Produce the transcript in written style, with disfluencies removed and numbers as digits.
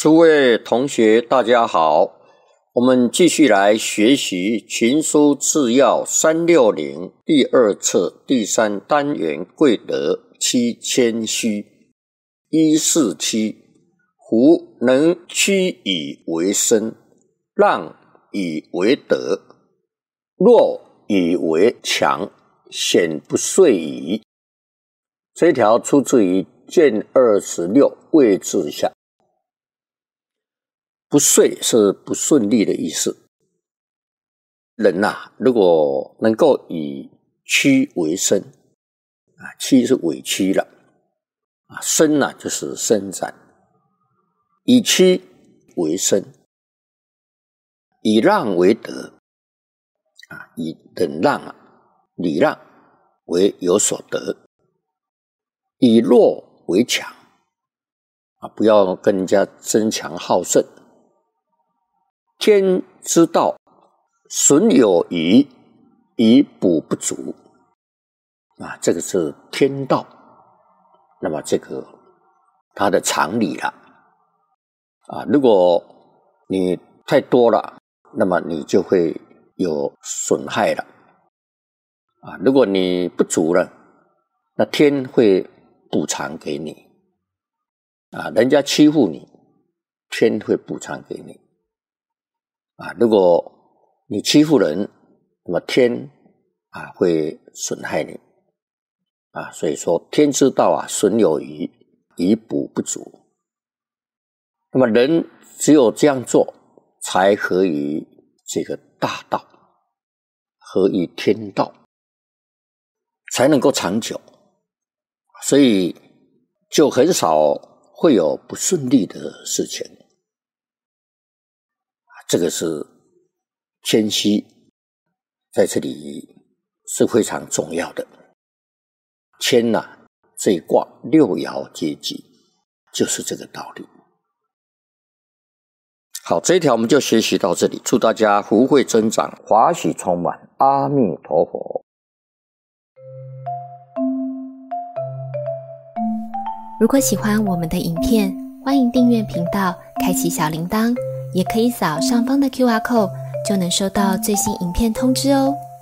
诸位同学大家好，我们继续来学习群书治要360第二册第3单元贵德7谦虚。147夫能屈以为身，让以为德，弱以为强，显不遂矣。这一条出自于卷26位置下。不遂是不顺利的意思。人如果能够以屈为伸，屈是委屈了，伸就是伸展，以屈为伸，以让为德，以忍让礼让为有所得，以弱为强，不要跟人家争强好胜。天之道，损有余，以补不足。这个是天道，那么这个它的常理了。如果你太多了，那么你就会有损害了。如果你不足了，那天会补偿给你。人家欺负你，天会补偿给你。如果你欺负人，那么天会损害你。所以说天之道损有余，以补不足。那么人只有这样做，才合于这个大道，合于天道，才能够长久。所以就很少会有不顺利的事情。这个是谦虚，在这里是非常重要的。谦这一卦6爻阶级就是这个道理。好，这一条我们就学习到这里，祝大家福慧增长，华喜充满，阿弥陀佛。 如果喜欢我们的影片，欢迎订阅频道，开启小铃铛，也可以扫上方的 QR code， 就能收到最新影片通知哦。